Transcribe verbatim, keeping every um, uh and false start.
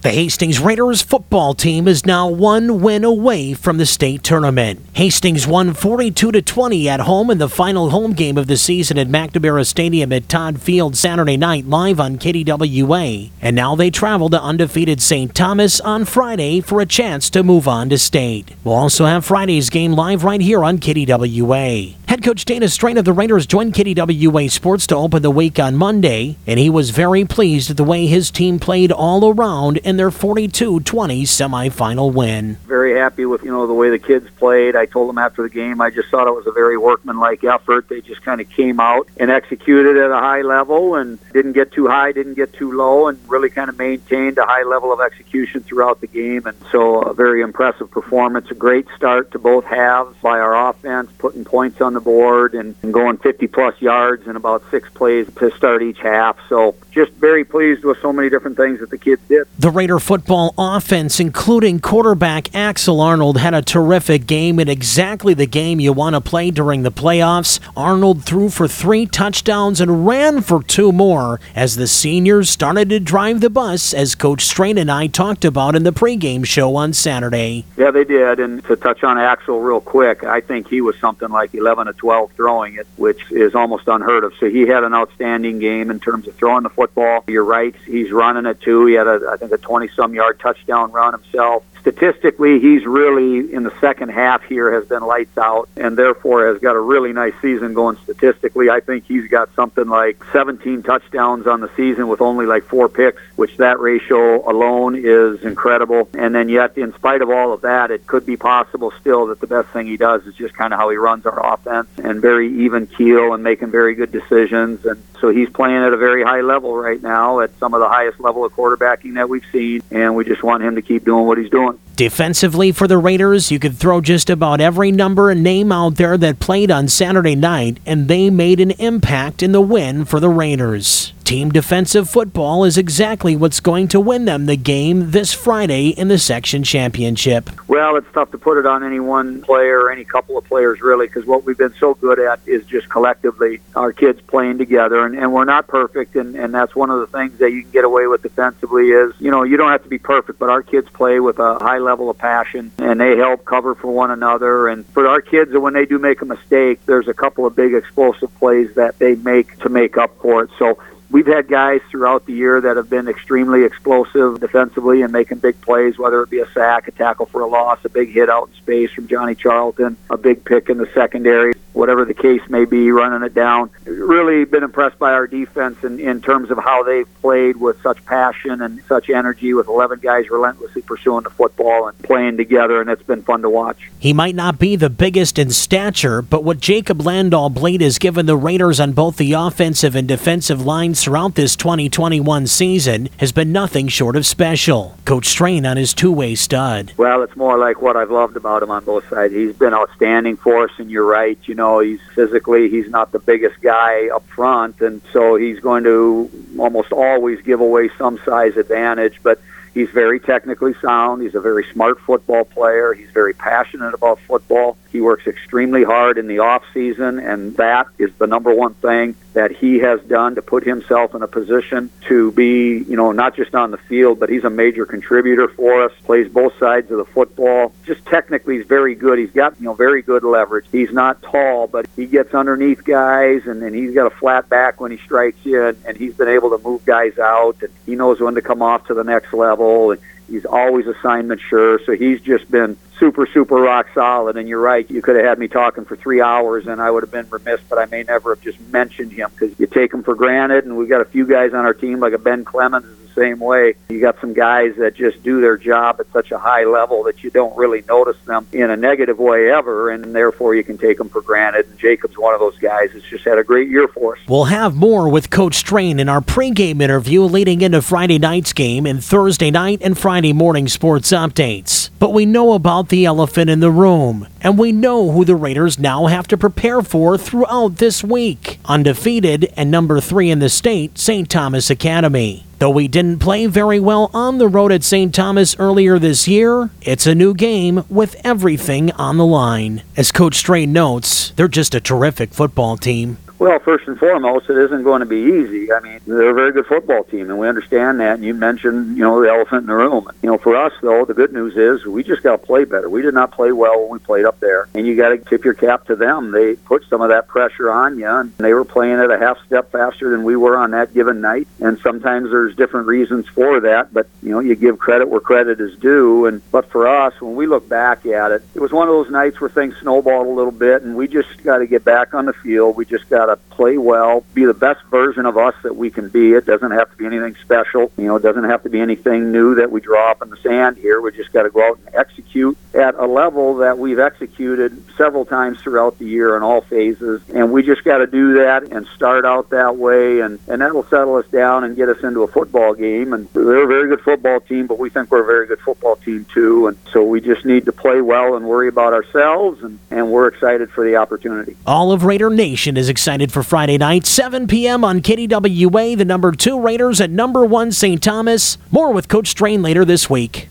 The Hastings Raiders football team is now one win away from the state tournament. Hastings won forty-two to twenty at home in the final home game of the season at McNamara Stadium at Todd Field Saturday night live on K D W A. And now they travel to undefeated Saint Thomas on Friday for a chance to move on to state. We'll also have Friday's game live right here on K D W A. Head coach Dana Strain of the Raiders joined K D W A Sports to open the week on Monday, and he was very pleased with the way his team played all around in their forty-two twenty semifinal win. Very happy with, you know, the way the kids played. I told them after the game I just thought it was a very workmanlike effort. They just kind of came out and executed at a high level and didn't get too high, didn't get too low, and really kind of maintained a high level of execution throughout the game. And so a very impressive performance, a great start to both halves by our offense, putting points on the board and, and going fifty plus yards in about six plays to start each half. So just very pleased with so many different things that the kids did. The Raider football offense, including quarterback Axel Arnold, had a terrific game in exactly the game you want to play during the playoffs. Arnold threw for three touchdowns and ran for two more as the seniors started to drive the bus, as Coach Strain and I talked about in the pregame show on Saturday. Yeah, they did. And to touch on Axel real quick, I think he was something like eleven to twelve throwing it, which is almost unheard of. So he had an outstanding game in terms of throwing the football. You're right, he's running it too. He had, a, I think, a twenty-some yard touchdown run himself. Statistically, he's really, in the second half here, has been lights out and therefore has got a really nice season going statistically. I think he's got something like seventeen touchdowns on the season with only like four picks, which that ratio alone is incredible. And then yet, in spite of all of that, it could be possible still that the best thing he does is just kind of how he runs our offense and very even keel and making very good decisions. And so he's playing at a very high level right now, at some of the highest level of quarterbacking that we've seen, and we just want him to keep doing what he's doing. Defensively for the Raiders, you could throw just about every number and name out there that played on Saturday night, and they made an impact in the win for the Raiders. Team defensive football is exactly what's going to win them the game this Friday in the section championship. Well, it's tough to put it on any one player or any couple of players, really, because what we've been so good at is just collectively our kids playing together, and, and we're not perfect, and, and that's one of the things that you can get away with defensively is, you know, you don't have to be perfect, but our kids play with a high level of passion, and they help cover for one another. And for our kids, when they do make a mistake, there's a couple of big explosive plays that they make to make up for it. So we've had guys throughout the year that have been extremely explosive defensively and making big plays, whether it be a sack, a tackle for a loss, a big hit out in space from Johnny Charlton, a big pick in the secondary, whatever the case may be, running it down. Really been impressed by our defense in, in terms of how they've played with such passion and such energy, with eleven guys relentlessly pursuing the football and playing together, and it's been fun to watch. He might not be the biggest in stature, but what Jacob Landahl-Blade has given the Raiders on both the offensive and defensive lines throughout this twenty twenty-one season has been nothing short of special. Coach Strain on his two-way stud. Well, it's more like what I've loved about him on both sides. He's been outstanding for us, and you're right. You know, he's physically, he's not the biggest guy up front, and so he's going to almost always give away some size advantage, but he's very technically sound. He's a very smart football player. He's very passionate about football. He works extremely hard in the off season, and that is the number one thing that he has done to put himself in a position to be, you know, not just on the field, but he's a major contributor for us, plays both sides of the football. Just technically, he's very good. He's got, you know, very good leverage. He's not tall, but he gets underneath guys, and then he's got a flat back when he strikes you, and, and he's been able to move guys out, and he knows when to come off to the next level, and he's always assignment sure, so he's just been super, super rock solid. And you're right, you could have had me talking for three hours and I would have been remiss, but I may never have just mentioned him because you take him for granted, and we've got a few guys on our team, like a Ben Clemens is the same way. You got some guys that just do their job at such a high level that you don't really notice them in a negative way ever, and therefore you can take them for granted. And Jacob's one of those guys that's just had a great year for us. We'll have more with Coach Strain in our pregame interview leading into Friday night's game and Thursday night and Friday morning sports updates. But we know about the elephant in the room, and we know who the Raiders now have to prepare for throughout this week. Undefeated and number three in the state, Saint Thomas Academy. Though we didn't play very well on the road at Saint Thomas earlier this year, it's a new game with everything on the line. As Coach Strain notes, they're just a terrific football team. Well, first and foremost, it isn't going to be easy. I mean, they're a very good football team, and we understand that. And you mentioned, you know, the elephant in the room. You know, for us, though, the good news is we just got to play better. We did not play well when we played up there, and you got to tip your cap to them. They put some of that pressure on you, and they were playing at a half step faster than we were on that given night. And sometimes there's different reasons for that, but you know, you give credit where credit is due. And but for us, when we look back at it, it was one of those nights where things snowballed a little bit, and we just got to get back on the field. We just got to play well, be the best version of us that we can be. It doesn't have to be anything special. You know, it doesn't have to be anything new that we draw up in the sand here. We just got to go out and execute at a level that we've executed several times throughout the year in all phases. And we just got to do that and start out that way, and, and that'll settle us down and get us into a football game. And they're a very good football team, but we think we're a very good football team too. And so we just need to play well and worry about ourselves, and, and we're excited for the opportunity. All of Raider Nation is excited for Friday night, seven p.m. on K D W A, the number two Raiders at number one Saint Thomas. More with Coach Strain later this week.